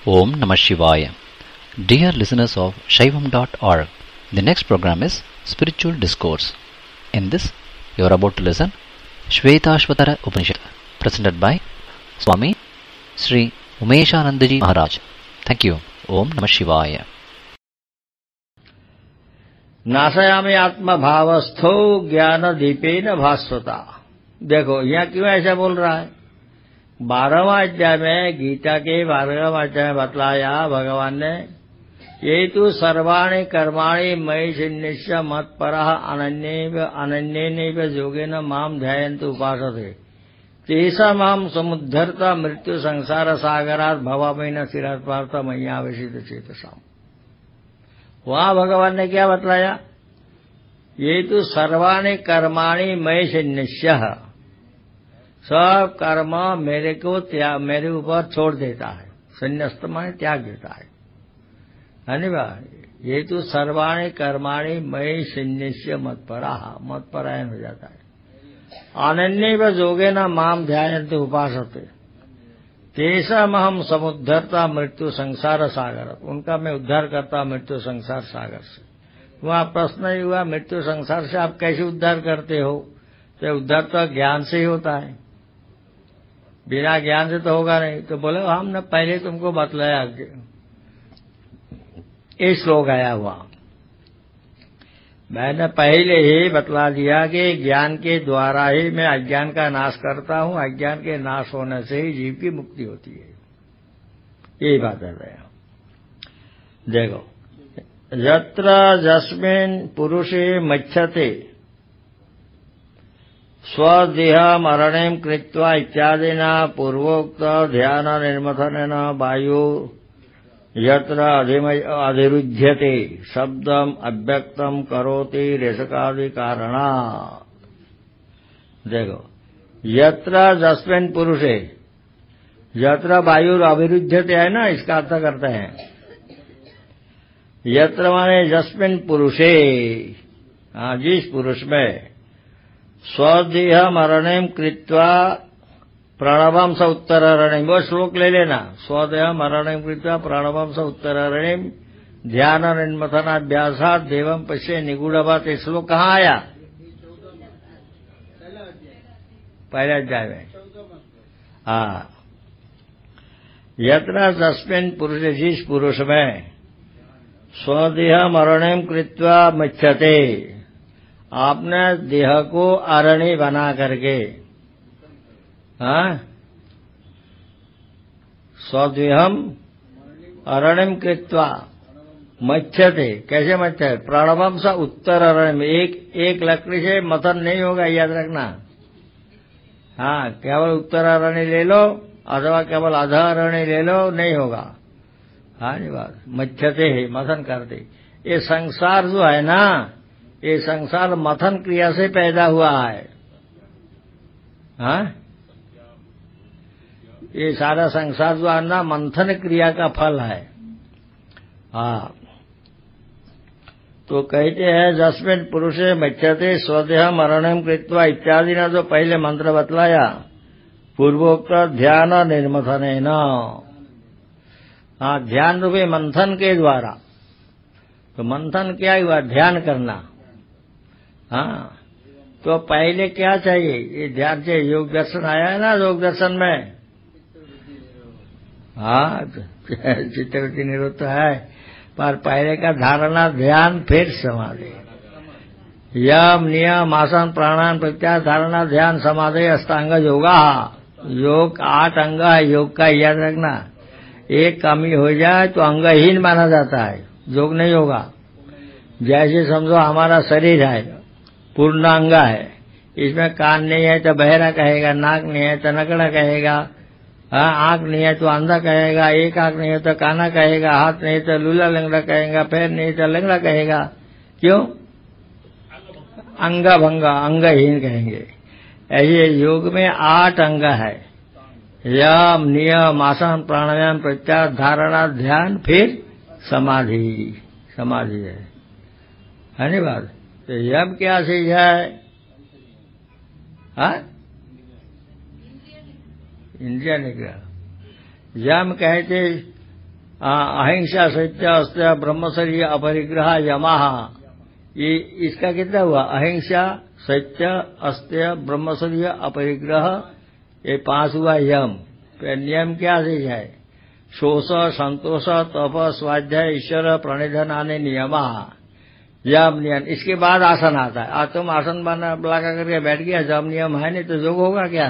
Om Namah Shivaya. Dear listeners of Shaivam.org, the next program is Spiritual Discourse. In this, you are about to listen Shvetashvatara Upanishad, presented by Swami Sri Umeshanandaji Maharaj. Thank you. Om Namah Shivaya. नाशयामि आत्मभावस्थो ज्ञान दीपेन भास्वता। देखो यहाँ क्यों ऐसा बोल रहा है। 12वां अध्याय में, गीता के 12वां अध्याय में बतलाया भगवान ने, ये तो सर्वाणि कर्माणि मयि सन्निश्य मत्परः अनन्येनैव योगेन माम ध्यायन्तु उपासते तेषामहं समुद्धर्ता मृत्यु संसार सागरात् भवामि चिरात् मय्यावेशित चेतसाम्। वहां भगवान ने क्या बतलाया, ये तो सर्वाणि कर्माणि मयि सन्निश्य, सब कर्म मेरे ऊपर छोड़ देता है। संन्यस्त माने त्याग देता है ये तो सर्वाणि कर्माणि मयि सन्निश्य मत्परायण हो जाता है। अनन्यैव योगेन माम ध्यायन्ते उपासते तेषामहं समुद्धर्ता मृत्यु संसार सागर। उनका मैं उद्धार करता मृत्यु संसार सागर से। वहां प्रश्न ही हुआ, मृत्यु संसार से आप कैसे उद्धार करते हो। तो उद्धार तो ज्ञान से ही होता है, बिना ज्ञान से तो होगा नहीं। तो बोले हमने पहले तुमको बतलाया, ये श्लोक आया हुआ, मैंने पहले ही बतला दिया कि ज्ञान के द्वारा ही मैं अज्ञान का नाश करता हूं। अज्ञान के नाश होने से ही जीव की मुक्ति होती है। यही बात है। देखो, यत्र यस्मिन् पुरुषे मच्छते स्वदेह मरणें कृत्वा इत्यादिना पूर्वोक्त ध्यान निर्मथनेन वायु यत्र अधिरुध्यते शब्दम अव्यक्तम करोति रेशकादि कारणा। देखो, यत्र यस्मिन् पुरुषे, यत्र वायु अभिरुध्यते है ना, इसका अर्थ करते हैं यत्र माने यस्मिन् पुरुषे, जिस पुरुष में स्वदेह मरणें कृत्वा प्रणवम स उत्तररणिम, वो श्लोक ले लेना। स्वदेह मरणें कृत्वा प्रणवम स उत्तररणिम ध्यान निर्मथनाभ्यासात् देवं पश्ये निगूढ़वत्। ये श्लोक कहाँ आया, पहले अध्याय में। यत्र तस्मिन् पुरुषे, जिस पुरुष में स्वदेह मरणें कृत्वा मच्छते, आपने देह को अरण्य बना करके, स्वदेहम अरण्यम कृत्वा मच्छते, कैसे मच्छते, प्रणवम सा उत्तर अरण्य। एक लकड़ी से मथन नहीं होगा, याद रखना। केवल उत्तर अरण्य ले लो अथवा केवल अध अरण्य ले लो, नहीं होगा। बात मच्छते है, मथन करते। ये संसार जो है ना, ये संसार मथन क्रिया से पैदा हुआ है। ये सारा संसार जो है ना, मंथन क्रिया का फल है। तो कहते हैं जस्मिन् पुरुषे मच्छते स्वदेह मरणं कृत्वा इत्यादि ने जो पहले मंत्र बतलाया, पूर्वोक्त ध्यान निर्मथनेन, ध्यान रूपी मंथन के द्वारा। तो मंथन क्या हुआ, ध्यान करना। तो पहले क्या चाहिए, ये ध्यान से योग दर्शन आया है ना, योग दर्शन में। चित्तवृत्ति निरोध तो है, पर पहले का धारणा ध्यान, फिर समाधि। यम नियम आसन प्राणायाम प्रत्याहार धारणा ध्यान समाधि अष्टांग योगा। योग 8 अंग है योग का, याद रखना। एक कमी हो जाए तो अंगहीन माना जाता है, योग नहीं होगा। जैसे समझो हमारा शरीर है, पूर्ण अंग है, इसमें कान नहीं है तो बहरा कहेगा, नाक नहीं है तो नकड़ा कहेगा, आंख नहीं है तो अंधा कहेगा, एक आंख नहीं है तो काना कहेगा, हाथ नहीं तो लूला लंगड़ा कहेगा, पैर नहीं तो लंगड़ा कहेगा। क्यों? अंगा भंगा, अंगहीन कहेंगे। ऐसे योग में 8 अंग है, यम नियम आसन प्राणायाम प्रत्याहार धारणा ध्यान, फिर समाधि। समाधि है ना बात। तो यम क्या चीज है? इंद्रिय निग्रह। यम कहते अहिंसा सत्य अस्त्य ब्रह्मचर्य अपरिग्रह यमः, ये इसका कितना हुआ? अहिंसा सत्य अस्त्य ब्रह्मचर्य अपरिग्रह, ये 5 हुआ यम। फिर नियम क्या चीज है? शोष संतोष तप स्वाध्याय ईश्वर प्रणिधन आने नियम, यम नियम। इसके बाद आसन आता है। आज तुम आसन लगा करके बैठ गया, जब नियम है नहीं तो योग होगा क्या?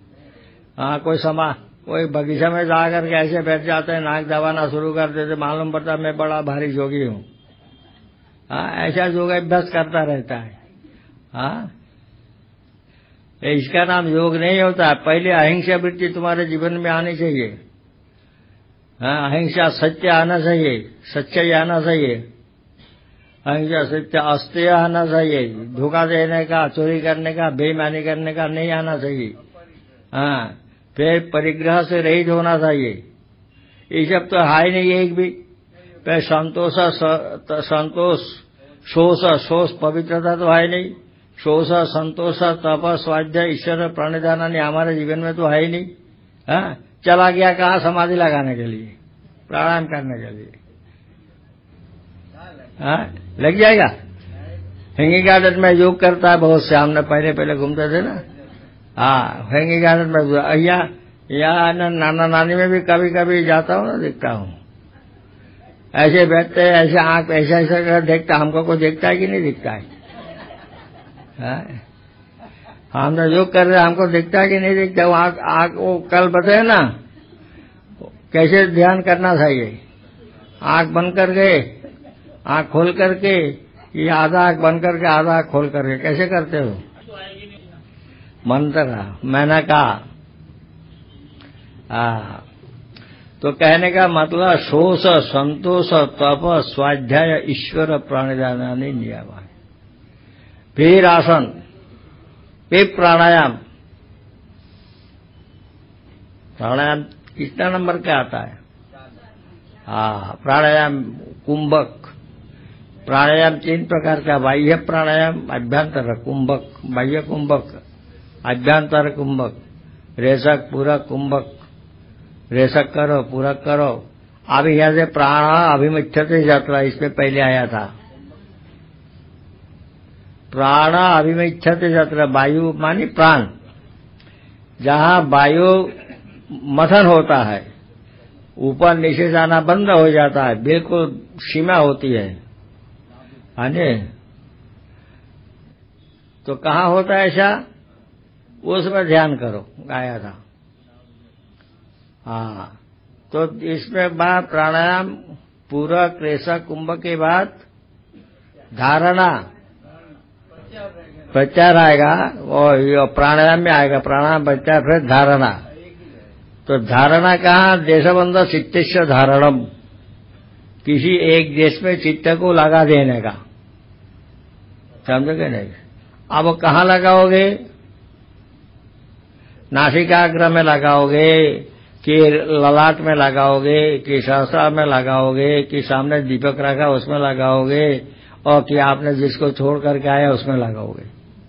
कोई बगीचा में जा करके ऐसे बैठ जाते हैं, नाक दबाना शुरू कर देते, मालूम पड़ता मैं बड़ा भारी योगी हूँ। ऐसा योग अभ्यास करता रहता है। इसका नाम योग नहीं होता। पहले अहिंसा वृत्ति तुम्हारे जीवन में आनी चाहिए। अहिंसा सत्य आना चाहिए, सच्चाई आना चाहिए। अहिंसा सत्य अस्त्य आना चाहिए। धोखा देने का, चोरी करने का, बेईमानी करने का नहीं आना चाहिए। फिर परिग्रह से रहित होना चाहिए। ये सब तो है नहीं एक भी। फिर संतोष शोष पवित्रता तो है नहीं। शोष संतोष तप स्वाध्याय ईश्वर प्रणिधान हमारे जीवन में तो है ही नहीं। चला गया कहाँ? समाधि लगाने के लिए, प्राणायाम करने के लिए। लग जाएगा। हैंगिंग गार्डन में योग करता है बहुत से, हमने पहले घूमते थे ना। हैंगिंग गार्डन में या नाना नानी में भी कभी कभी जाता हूँ ना, देखता हूँ ऐसे बैठते हैं, ऐसे आंख ऐसा देखता। हमको कोई देखता है कि नहीं दिखता है? हम तो योग कर रहे, हमको दिखता है कि नहीं दिखता? आंख वो कल बताए ना कैसे ध्यान करना चाहिए। आंख बंद करके, आंख खोल करके, ये आधा आंख बंद करके आधा आंख खोल करके कैसे करते हो? मंत्र मैंने कहा। तो कहने का मतलब शोष संतोष तप स्वाध्याय ईश्वर प्राणिधानानि नियम। फिर आसन, फिर प्राणायाम। प्राणायाम कितना नंबर का आता है? प्राणायाम कुंभक। प्राणायाम 3 प्रकार का, बाह्य प्राणायाम, अभ्यंतर कुंभक, बाह्य कुंभक, अभ्यंतर कुंभक, रेचक पूरक कुंभक। रेचक करो, पूरक करो। अब यहां से प्राण अभिमिच्छते यात्रा, इसमें पहले आया था। प्राण अभिमिच्छते यात्रा, वायु मानी प्राण। जहां वायु मथन होता है, ऊपर नीचे जाना बंद हो जाता है, बिल्कुल सीमा होती है। तो कहाँ होता है ऐसा? उसमें ध्यान करो, आया था। तो इसमें बाद प्राणायाम पूरक रेचक कुंभक के बाद धारणा प्रत्याहार आएगा, और प्राणायाम में आएगा प्राणायाम प्रत्याहार, फिर धारणा। तो धारणा कहाँ? देशबंध चित्तस्य धारणम, किसी एक देश में चित्त को लगा देने का। समझोगे नहीं? अब कहाँ लगाओगे? नासिकाग्र में लगाओगे कि ललाट में लगाओगे कि सहस्रार में लगाओगे कि सामने दीपक रखा उसमें लगाओगे, और कि आपने जिसको छोड़ करके आया उसमें लगाओगे?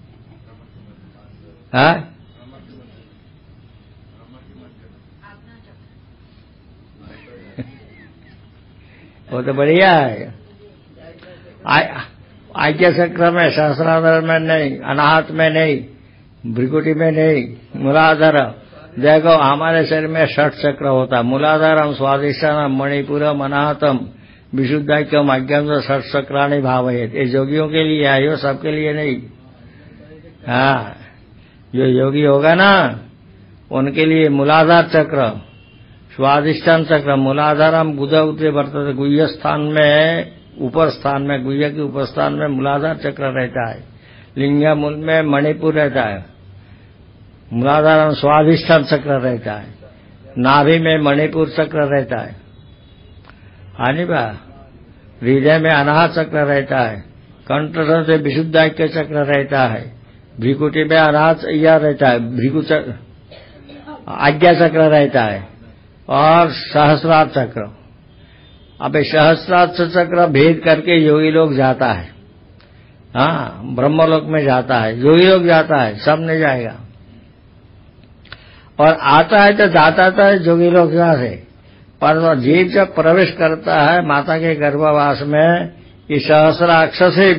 वो तो बढ़िया है। आज्ञा चक्र में, सहस्रार में नहीं, अनाहत में नहीं, भ्रिकुटी में नहीं, मूलाधार। देखो हमारे शरीर में 6 चक्र होता है। मूलाधारम स्वादिष्टानम मणिपुरम अनाहतम विशुद्धाख्यम अज्ञान 6 चक्राणि भावयेत। ये योगियों के लिए आयो, सबके लिए नहीं। जो योगी होगा ना उनके लिए मूलाधार चक्र, स्वादिष्टान चक्र। मूलाधारम गुद उतरे वर्तते, गुह्य स्थान में, ऊपर स्थान में, गुह्य के ऊपर स्थान में मूलाधार चक्र रहता है। लिंगा मूल में मणिपुर रहता है। मूलाधार स्वाधिष्ठान चक्र रहता है। नाभि में मणिपुर चक्र रहता है। हृदय में अनाहत चक्र रहता है। कंठस्थ से विशुद्धाख्य चक्र रहता है। भ्रिकुटी में अनाहत यह रहता है, भ्रिकु आज्ञा चक्र रहता है, और सहस्रार चक्र। अब सहस्रार चक्र भेद करके योगी लोग जाता है। ब्रह्मलोक में जाता है, योगी लोग जाता है, सब नहीं जाएगा। और आता है तो जाता था जोगी लोग यहाँ से, पर जीव जब प्रवेश करता है माता के गर्भवास में, ये सहस्राक्ष से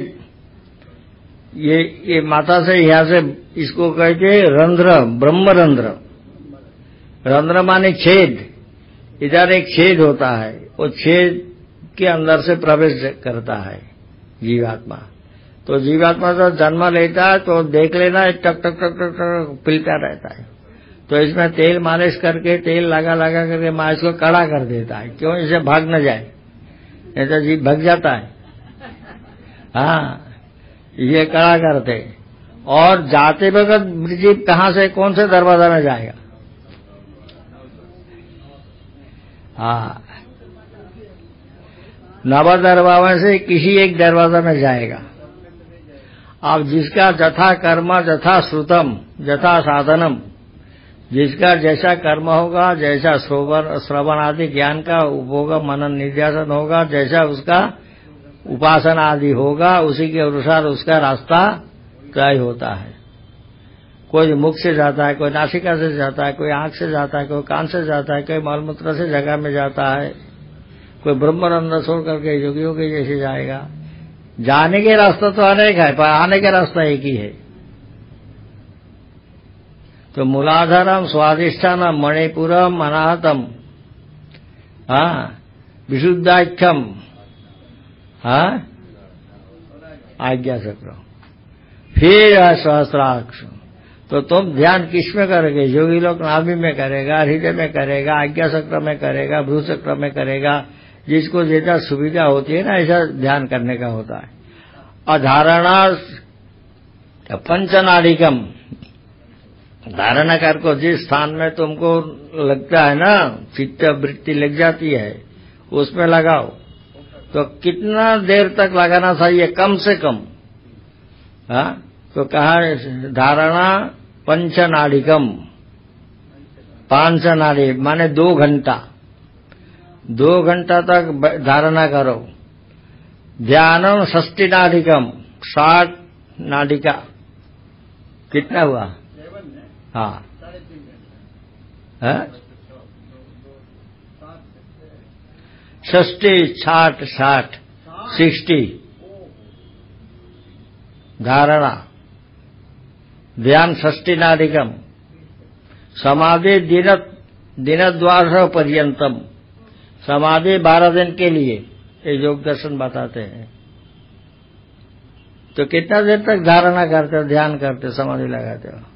ये माता से यहाँ से इसको कहते रंध्र, ब्रह्म रंध्र। रंध्र माने छेद, इधर एक छेद होता है, वो छेद के अंदर से प्रवेश करता है जीवात्मा। तो जीवात्मा जब जन्म लेता है तो देख लेना टक टक टक टक टक पिलता रहता है। तो इसमें तेल मालिश करके, तेल लगा लगा करके माँ इसको कड़ा कर देता है, क्यों? इसे भाग न जाए, नहीं तो जीव भाग जाता है। हाँ, ये कड़ा करते। और जाते वक्त जीव कहाँ से, कौन से दरवाजा में जाएगा? हाँ, नव दरवाजा से किसी एक दरवाजा में जाएगा। अब जिसका जथा कर्म जथा श्रुतम जथा साधनम, जिसका जैसा कर्म होगा, जैसा श्रवण आदि ज्ञान का उपभोग मनन निध्यासन होगा, जैसा उसका उपासना आदि होगा, उसी के अनुसार उसका रास्ता तय होता है। कोई मुख से जाता है, कोई नासिका से जाता है, कोई आंख से जाता है, कोई कान से जाता है, कोई मलमूत्र से जगह में जाता है, कोई ब्रह्मरंध्र छोड़ करके योगियों के जैसे जाएगा। जाने के रास्ता तो अनेक है, पर आने का रास्ता एक ही है। तो मूलाधारम स्वादिष्ठानम मणिपुरम अनाहतम, विशुद्धाख्यम, आज्ञा चक्र, फिर सहस्राक्ष। तो तुम ध्यान किस में करोगे? योगी लोग नाभि में करेगा, हृदय में करेगा, आज्ञा चक्र में करेगा, भ्रू चक्र में करेगा। जिसको जैसा सुविधा होती है ना, ऐसा ध्यान करने का होता है। और धारणा पंचनाड़िकम, धारणा कर को जिस स्थान में तुमको लगता है ना चित्त वृत्ति लग जाती है, उसमें लगाओ। तो कितना देर तक लगाना चाहिए? कम से कम। तो कहा धारणा पंचनाड़िकम, 5 नाड़ी माने 2 घंटा। 2 घंटा तक धारणा करो। ध्यानम 60 नाड़िकम, 60 नाड़िका। कितना हुआ? हाँ, 60 धारणा, ध्यान 60 नाड़िकम। समाधि दिनद्वार पर्यंतम, समाधि 12 दिन के लिए ये योग दर्शन बताते हैं। तो कितना देर तक धारणा करते हो, ध्यान करते हो, समाधि लगाते हो?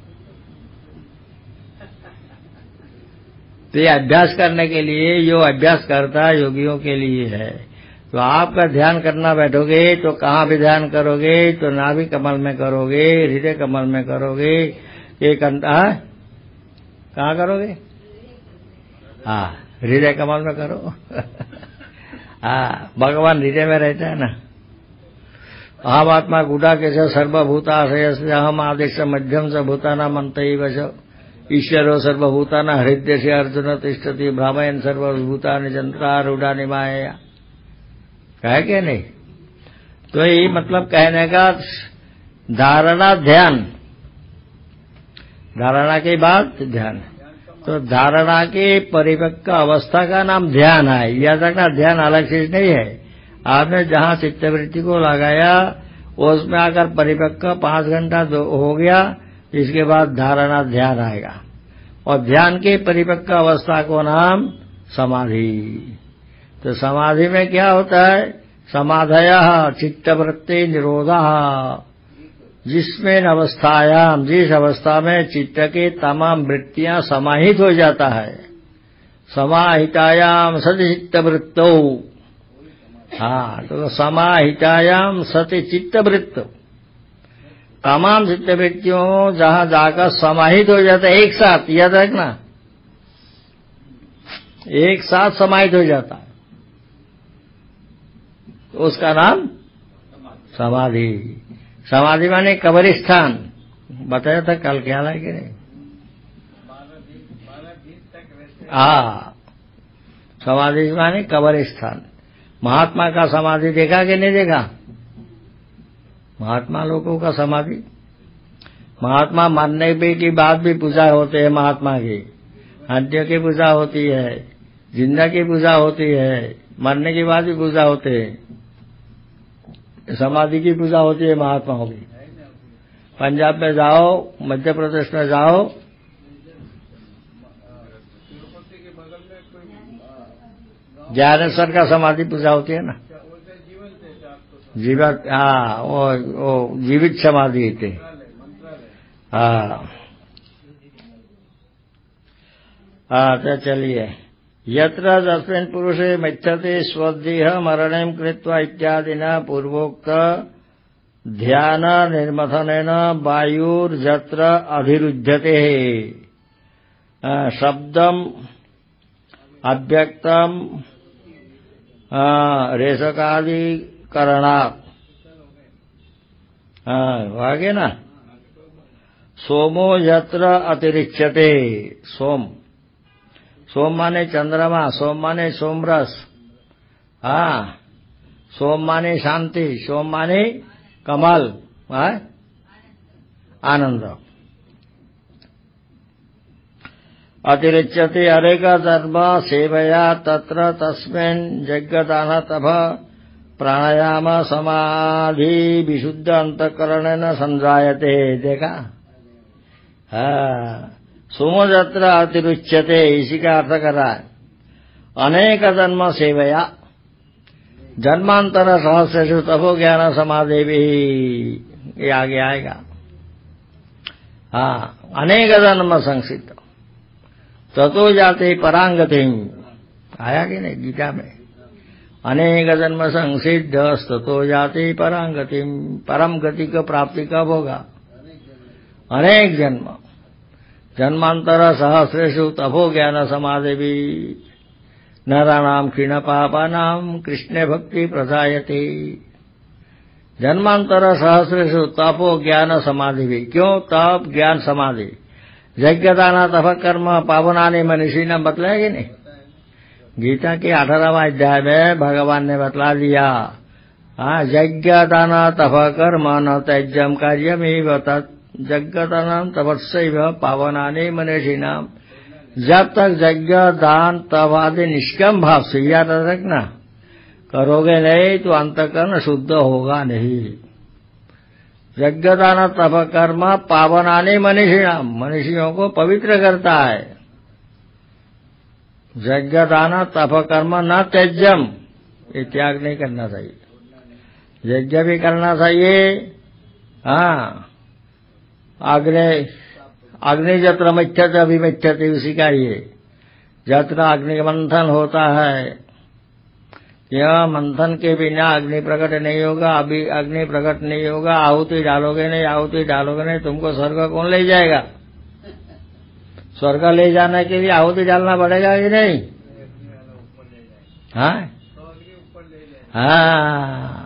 तो ये अभ्यास करने के लिए, जो अभ्यास करता है योगियों के लिए है। तो आपका ध्यान करना बैठोगे तो कहाँ भी ध्यान करोगे? तो नाभि कमल में करोगे, हृदय कमल में करोगे, एक कहाँ करोगे? हाँ, हृदय कमल में करो। हाँ, भगवान हृदय में रहता है ना। अहम आत्मा गुड़ा के सर्वभूताशय से अहम आदेश मध्यम से भूताना मंतैव ईश्वरो सर्वभूताना हृदय से अर्जुन तिष्ठति भ्रामयन सर्वभूतानि जंत्रारूढ़ानि माया। कहे क्या नहीं? तो यही मतलब कहने का धारणा ध्यान, धारणा के बाद ध्यान। तो धारणा के परिपक्व अवस्था का नाम ध्यान है। याद रखना, ध्यान अलग चीज नहीं है। आपने जहां चित्तवृत्ति को लगाया उसमें आकर परिपक्व 5 घंटा हो गया, इसके बाद धारणा ध्यान आएगा। और ध्यान के परिपक्व अवस्था को नाम समाधि। तो समाधि में क्या होता है? समाधयः चित्तवृत्ति निरोधः, जिसमें अवस्थायाम, जिस अवस्था में चित्त के तमाम वृत्तियां समाहित हो जाता है। समाहितायाम सति चित्तवृत्तौ। हाँ, तो समाहितायाम सति चित्तवृत्तौ, तमाम चित्तवृत्तियों जहां जाकर समाहित हो जाता है एक साथ। याद रखना, एक साथ समाहित हो जाता है, तो उसका नाम समाधि। समाधि माने कब्रिस्तान। बताया था कल, ख्याल है कि नहीं? हाँ, समाधि माने कब्रिस्तान। महात्मा का समाधि देखा कि नहीं देखा? महात्मा लोगों का समाधि, महात्मा मरने की बाद भी पूजा होते है। महात्मा की हड्डियों की पूजा होती है, जिंदा की पूजा होती है, मरने के बाद भी पूजा होते है, समाधि की पूजा होती है महात्माओं की। पंजाब में जाओ, मध्य प्रदेश में जाओ, ज्ञानेश्वर का समाधि पूजा होती है ना, जीवित, हाँ, वो जीवित समाधि थे। हाँ, तो चलिए, यत्र तस्मिन् पुरुषे मिच्छते स्वदेह मरणं कृत्वा इत्यादिना पूर्वोक्त ध्यान निर्मथनेन वायुर्यत्र अभिरुध्यते शब्दम अव्यक्तम रेशकादिकरणात्, आगे ना, सोमो यत्र अतिरिच्यते, सोम, सोम माने चंद्रमा, सोम माने सोमरस, हाँ, सोम माने शांति, सोम माने कमल, आनंद। अतिरिच्यते अरेक धर्म सेवया तत्र तस्मिन् यज्ञदान तप प्राणायाम समाधि विशुद्ध अंतःकरणेन संजायते। देखा, हाँ, सोमो यत्र अतिरुच्यते, इसी का अर्थ कर रहा है, अनेक जन्म सेवया जन्मांतर सहस्रेषु तपो ज्ञान समाधि भी, ये आगे आएगा। हाँ, अनेक जन्म संसिद्ध ततो जाते परांगति, आया कि नहीं गीता में, अनेक जन्म संसिद्ध ततो जाते परांगति, परम गति को प्राप्ति कब होगा? अनेक जन्म, जन्मांतर सहस्रेषु तपो ज्ञान समाधि भी नराणाम क्षीण पापानाम कृष्ण भक्ति प्रजायते। जन्मांतर सहस्रेषु तपो ज्ञान समाधि भी, क्यों तप ज्ञान समाधि, यज्ञदान तप कर्म पावनानि मनीषिण बतलाया कि नहीं? गीता के 18वां अध्याय में भगवान ने बतला दिया, यज्ञदान तप कर्म न त्यज्यम कार्यमेव तत् यज्ञदान तपस्यैव पावनानि मनीषिणाम। जब तक यज्ञ दान तप आदि निष्काम भाव से याद रखना करोगे नहीं तो अंतःकरण शुद्ध होगा नहीं। यज्ञ दान तप कर्म पावनानि मनीषिणाम, मनुष्यों को पवित्र करता है। यज्ञ दान तप कर्म न त्यज्यम, ये त्याग नहीं करना चाहिए, यज्ञ भी करना चाहिए। हाँ, अग्नि जत्र मिच्छते अभिमिच्छते, उसी का ये जत्र अग्नि मंथन होता है, यह मंथन के बिना अग्नि प्रकट नहीं होगा। अभी अग्नि प्रकट नहीं होगा, आहुति डालोगे नहीं, आहुति डालोगे नहीं, तुमको स्वर्ग कौन ले जाएगा? स्वर्ग ले जाने के लिए आहुति डालना पड़ेगा कि नहीं? हाँ, हाँ,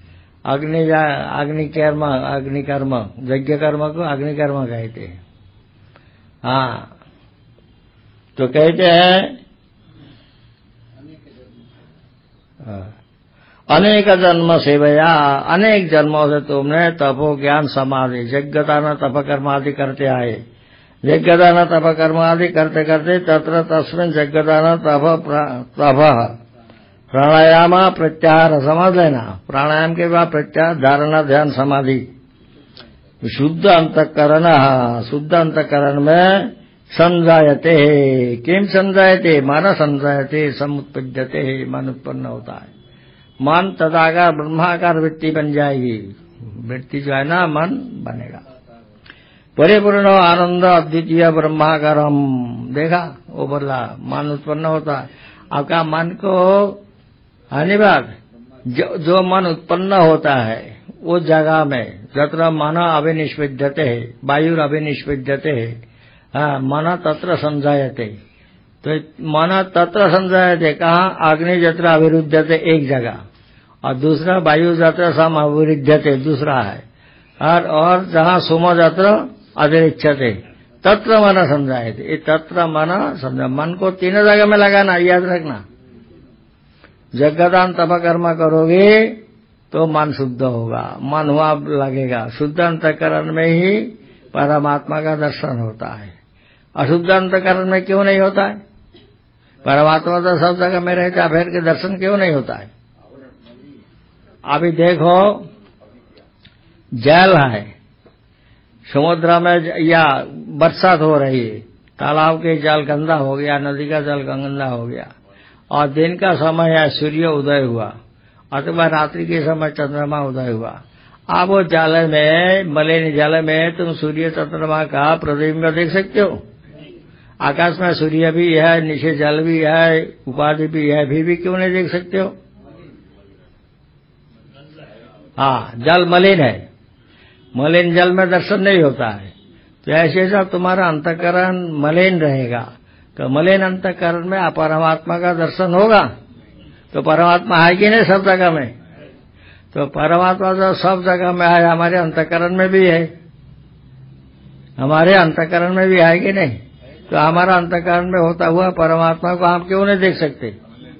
अग्नि कर्म, यज्ञ कर्म को अग्नि कर्म कहते हैं। हाँ, तो कहते हैं अनेक जन्म सेवया, अनेक जन्मों से तुमने तपो ज्ञान समाधि यज्ञदान तप कर्म आदि करते आए। यज्ञदान तप कर्म आदि करते करते तत्र तस्मिन् यज्ञदान तप प्राणायाम प्रत्याहार, समझ लेना, प्राणायाम के बाद प्रत्याहार, धारणा, ध्यान, समाधि, शुद्ध अंतःकरण, शुद्ध अंतःकरण में संजायते। किम संजायते? मन संजायते, समुत्पद्यते, मन उत्पन्न होता है। मन तदाकार ब्रह्माकार वृत्ति बन जाएगी, वृत्ति जो है ना मन बनेगा। परिपूर्ण आनंद अद्वितीय ब्रह्माकारम, देखा वो बोला मन उत्पन्न होता है। आपका मन को अनिवार्य जो मन उत्पन्न होता है वो जगह में तत्र मन अभिनिष्पद्यते है, वायुर अभिनिष्पद्यते है, मन तत्र संजायते। तो मन तत्र संजायते कहाँ? अग्नि जत्र अभिरुध्यते एक जगह, और दूसरा वायु जत्र सम अभिरुध्यते दूसरा है, और जहाँ सोम जत्र अतिरिच्यते तत्र मन संजायते। तत्र मन समझा, मन को तीनों जगह में लगाना, याद रखना। यज्ञदान तप कर्म करोगे तो मन शुद्ध होगा, मन हुआ लगेगा। शुद्ध अंतःकरण में ही परमात्मा का दर्शन होता है। अशुद्ध अंतःकरण में क्यों नहीं होता है? परमात्मा तो सब जगह में रहता है, फिर के दर्शन क्यों नहीं होता है? अभी देखो, जल है समुद्र में या बरसात हो रही है, तालाब के जल गंदा हो गया, नदी का जल गंदा हो गया, और दिन का समय है सूर्य उदय हुआ, अथवा रात्रि के समय चंद्रमा उदय हुआ। अब वो जल में, मलिन जल में तुम सूर्य चंद्रमा का प्रतिबिंब देख सकते हो? आकाश में सूर्य भी है, नीचे जल भी है, उपाधि भी है, भी क्यों नहीं देख सकते हो? हाँ, जल मलिन है, मलिन जल में दर्शन नहीं होता है। तो ऐसे जब तुम्हारा अंतःकरण मलिन रहेगा तो मलिन अंतःकरण में परमात्मा का दर्शन होगा। तो परमात्मा है कि नहीं सब जगह में? तो परमात्मा जो सब जगह में है, हमारे अंतःकरण में भी है, हमारे अंतःकरण में भी है कि नहीं? तो हमारा अंतःकरण में होता हुआ परमात्मा को हम क्यों नहीं देख सकते?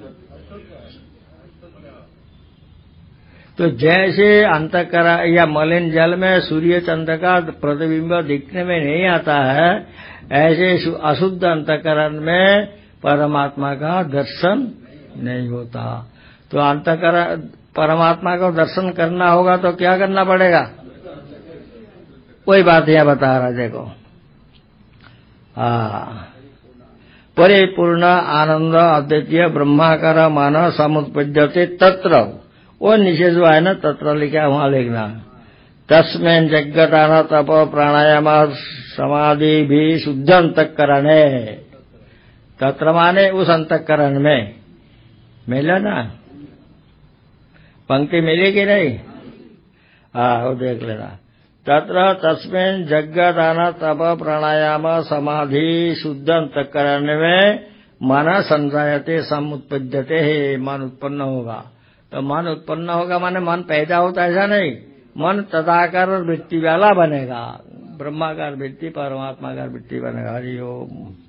तो जैसे अंतःकरण या मलिन जल में सूर्य चंद्र का प्रतिबिंब दिखने में नहीं आता है, ऐसे अशुद्ध अंतःकरण में परमात्मा का दर्शन नहीं होता। तो अंतःकरण परमात्मा को दर्शन करना होगा तो क्या करना पड़ेगा? कोई बात यह बता रहा, देखो, परिपूर्ण आनंद अद्वितीय ब्रह्माकार मन समुत्पद्यते तत्र, वो नीचे जो है ना तत्र लिखा, वहां लिखना तस्में जगदान तप प्राणायाम समाधि भी शुद्ध अंतःकरण है। तत्र माने उस अंतःकरण में, मिला ना? पंक्ति मिली कि नहीं? वो देख लेना। तत्र तस्में जगदान तप प्राणायाम समाधि शुद्ध अंतःकरण में मन संजायते समुत्पद्यते है, मन उत्पन्न होगा। तो मन उत्पन्न होगा माने मन पैदा होता, ऐसा नहीं, मन तदाकार वृत्ति वाला बनेगा, ब्रह्माकार वृत्ति परमात्माकार वृत्ति बनेगा। हरि ओम।